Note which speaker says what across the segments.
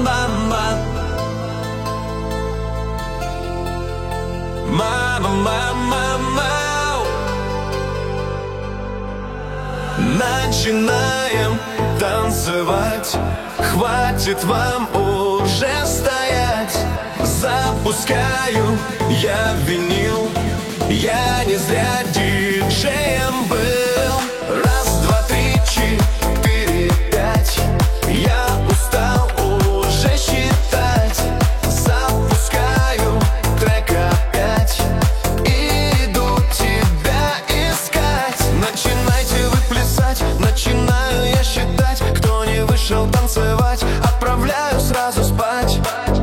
Speaker 1: мама. Мама, мама, мама. Начинаем танцевать. Хватит вам уже стоять. Запускаю я винил. Я не зря диджеем был. Раз, два, три, четыре, пять. Я устал уже считать. Запускаю трек опять. Иду тебя искать. Начинайте вы плясать. Начинаю я считать. Кто не вышел танцевать, отправляю сразу спать.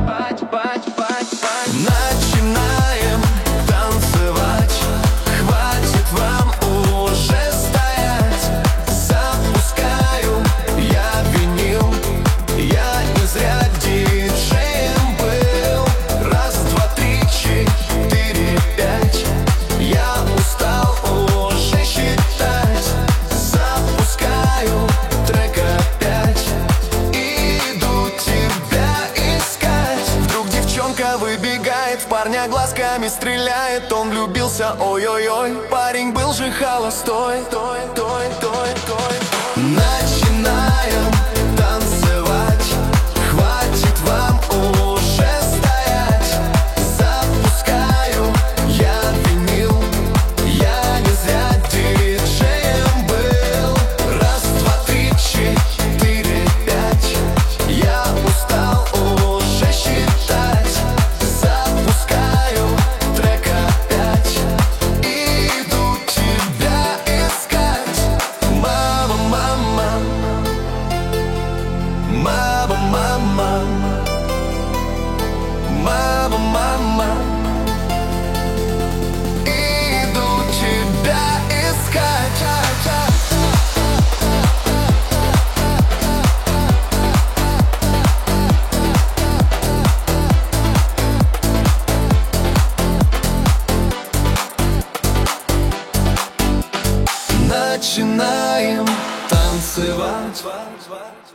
Speaker 1: Начинаем танцевать. Хватит вам уже стоять. Запускаю я винил. Я не зря диджеем был. Раз, два, три, четыре, пять. Я устал уже считать. Запускаю трек опять. Иду тебя искать. Вдруг девчонка выбегает, в парня глазками стреляет. Он влюбился, ой-ой-ой. Парень был же холостой. Начинаем танцевать. Хватит вам уже стоять. Запускаю я винил. Я не зря диджеем был. Раз, два, три, четыре, пять. Я устал уже считать. Запускаю трек опять. Иду тебя искать. Мама, мама. Мама, мама. Мама, мама. Иду тебя искать. Начинаем танцевать.